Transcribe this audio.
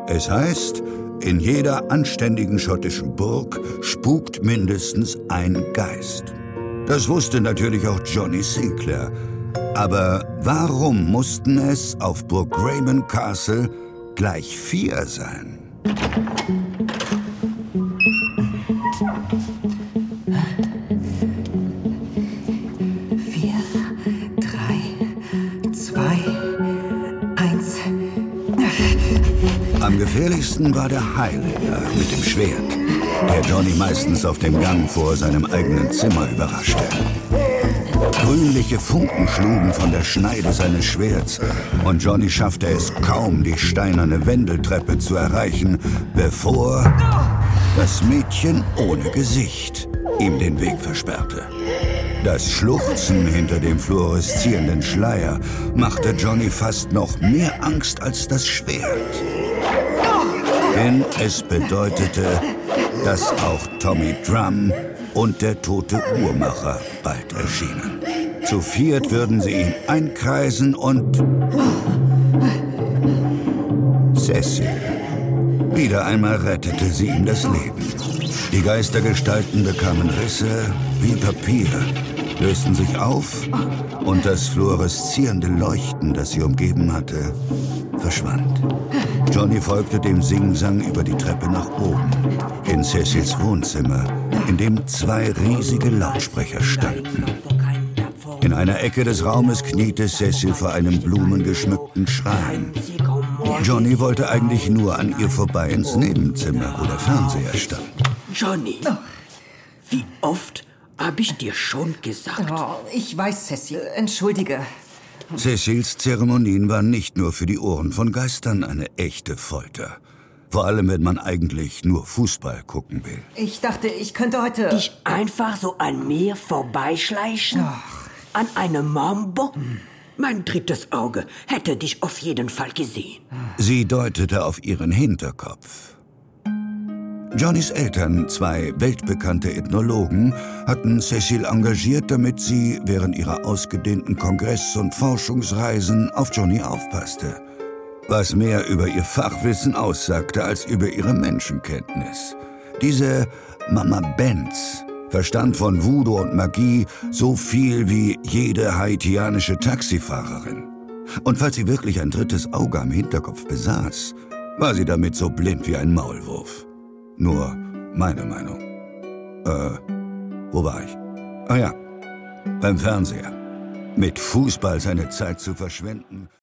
Es heißt, in jeder anständigen schottischen Burg spukt mindestens ein Geist. Das wusste natürlich auch Johnny Sinclair. Aber warum mussten es auf Burg Greyman Castle gleich 4 sein? Am gefährlichsten war der Highlander mit dem Schwert, der Johnny meistens auf dem Gang vor seinem eigenen Zimmer überraschte. Grünliche Funken schlugen von der Schneide seines Schwerts und Johnny schaffte es kaum, die steinerne Wendeltreppe zu erreichen, bevor das Mädchen ohne Gesicht ihm den Weg versperrte. Das Schluchzen hinter dem fluoreszierenden Schleier machte Johnny fast noch mehr Angst als das Schwert. Denn es bedeutete, dass auch Tommy Drum und der tote Uhrmacher bald erschienen. Zu 4 würden sie ihn einkreisen und... Cecil. Wieder einmal rettete sie ihm das Leben. Die Geistergestalten bekamen Risse wie Papier, lösten sich auf und das fluoreszierende Leuchten, das sie umgeben hatte, verschwand. Johnny folgte dem Singsang über die Treppe nach oben, in Cecils Wohnzimmer, in dem 2 riesige Lautsprecher standen. In einer Ecke des Raumes kniete Cecil vor einem blumengeschmückten Schrein. Johnny wollte eigentlich nur an ihr vorbei ins Nebenzimmer, wo der Fernseher stand. Johnny, wie oft habe ich dir schon gesagt? Oh, ich weiß, Cecil. Entschuldige. Cecils Zeremonien waren nicht nur für die Ohren von Geistern eine echte Folter. Vor allem, wenn man eigentlich nur Fußball gucken will. Ich dachte, ich könnte heute... Dich einfach so an mir vorbeischleichen? Ach. An einem Mambo? Mein drittes Auge hätte dich auf jeden Fall gesehen. Sie deutete auf ihren Hinterkopf. Johnnys Eltern, 2 weltbekannte Ethnologen, hatten Cecil engagiert, damit sie während ihrer ausgedehnten Kongress- und Forschungsreisen auf Johnny aufpasste. Was mehr über ihr Fachwissen aussagte als über ihre Menschenkenntnis. Diese Mama Benz verstand von Voodoo und Magie so viel wie jede haitianische Taxifahrerin. Und falls sie wirklich ein drittes Auge am Hinterkopf besaß, war sie damit so blind wie ein Maulwurf. Nur meine Meinung. Wo war ich? Ah ja, beim Fernseher. Mit Fußball seine Zeit zu verschwenden...